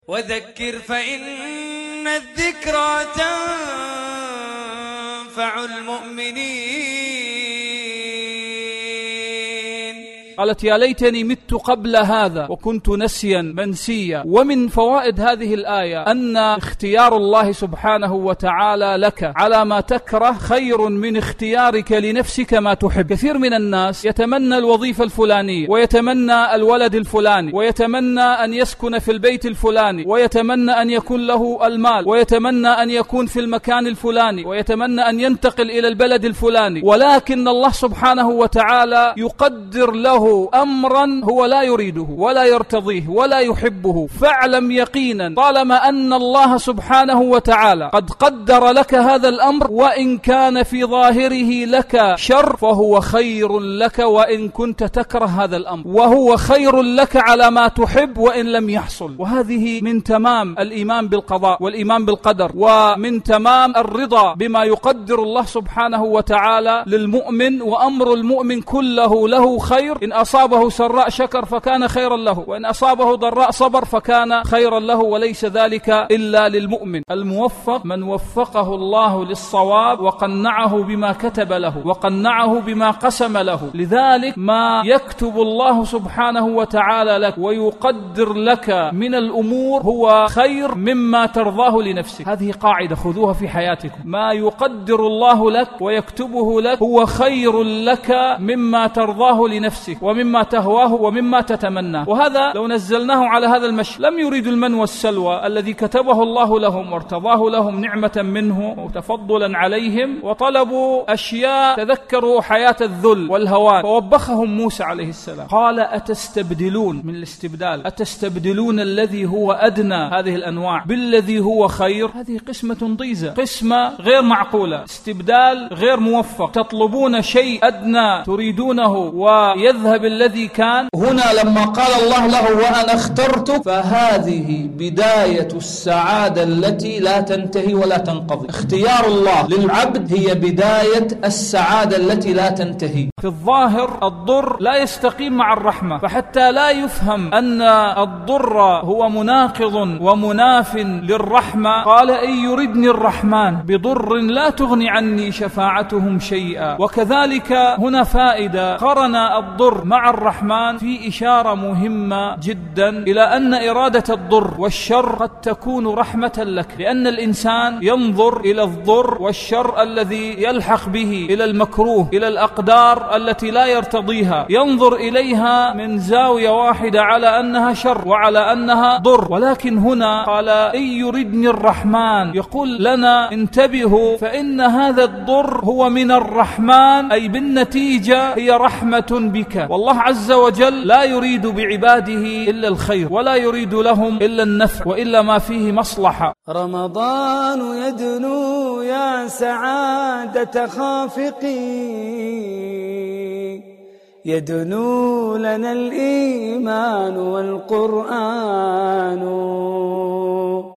وذكر فإن الذكرى تنفع المؤمنين. قالت يا ليتني مت قبل هذا وكنت نسيا منسيا. ومن فوائد هذه الآية أن اختيار الله سبحانه وتعالى لك على ما تكره خير من اختيارك لنفسك ما تحب. كثير من الناس يتمنى الوظيفة الفلانية، ويتمنى الولد الفلاني، ويتمنى أن يسكن في البيت الفلاني، ويتمنى أن يكون له المال، ويتمنى أن يكون في المكان الفلاني، ويتمنى أن ينتقل إلى البلد الفلاني، ولكن الله سبحانه وتعالى يقدر له أمرا هو لا يريده ولا يرتضيه ولا يحبه. فاعلم يقينا طالما أن الله سبحانه وتعالى قد قدر لك هذا الأمر، وإن كان في ظاهره لك شر فهو خير لك وإن كنت تكره هذا الأمر، وهو خير لك على ما تحب وإن لم يحصل. وهذه من تمام الإيمان بالقضاء والإيمان بالقدر، ومن تمام الرضا بما يقدر الله سبحانه وتعالى للمؤمن. وأمر المؤمن كله له خير، إن أصابه سراء شكر فكان خيرا له، وإن أصابه ضراء صبر فكان خيرا له، وليس ذلك إلا للمؤمن. الموفق من وفقه الله للصواب وقنعه بما كتب له وقنعه بما قسم له. لذلك ما يكتب الله سبحانه وتعالى لك ويقدر لك من الأمور هو خير مما ترضاه لنفسك. هذه قاعدة خذوها في حياتكم، ما يقدر الله لك ويكتبه لك هو خير لك مما ترضاه لنفسك ومما تهواه ومما تتمناه. وهذا لو نزلناه على هذا المشي لم يريد المن والسلوى الذي كتبه الله لهم وارتضاه لهم نعمة منه وتفضلا عليهم، وطلبوا أشياء تذكروا حياة الذل والهوان. فوبخهم موسى عليه السلام قال أتستبدلون، من الاستبدال، أتستبدلون الذي هو أدنى هذه الأنواع بالذي هو خير. هذه قسمة ضيزة، قسمة غير معقولة، استبدال غير موفق. تطلبون شيء أدنى تريدونه ويذهب الذي كان. هنا لما قال الله له وأنا اخترتك، فهذه بداية السعادة التي لا تنتهي ولا تنقضي. اختيار الله للعبد هي بداية السعادة التي لا تنتهي. في الظاهر الضر لا يستقيم مع الرحمة، فحتى لا يفهم أن الضر هو مناقض ومناف للرحمة قال إن يردني الرحمن بضر لا تغني عني شفاعتهم شيئا. وكذلك هنا فائدة، قرن الضر مع الرحمن في إشارة مهمة جدا إلى أن إرادة الضر والشر قد تكون رحمة لك، لأن الإنسان ينظر إلى الضر والشر الذي يلحق به، إلى المكروه، إلى الأقدار التي لا يرتضيها، ينظر إليها من زاوية واحدة على أنها شر وعلى أنها ضر. ولكن هنا قال إن يردني الرحمن، يقول لنا انتبهوا فإن هذا الضر هو من الرحمن، أي بالنتيجة هي رحمة بك. والله عز وجل لا يريد بعباده إلا الخير ولا يريد لهم إلا النفع وإلا ما فيه مصلحة. رمضان يدنو يا سعادة خافقي، يدنو لنا الإيمان والقرآن.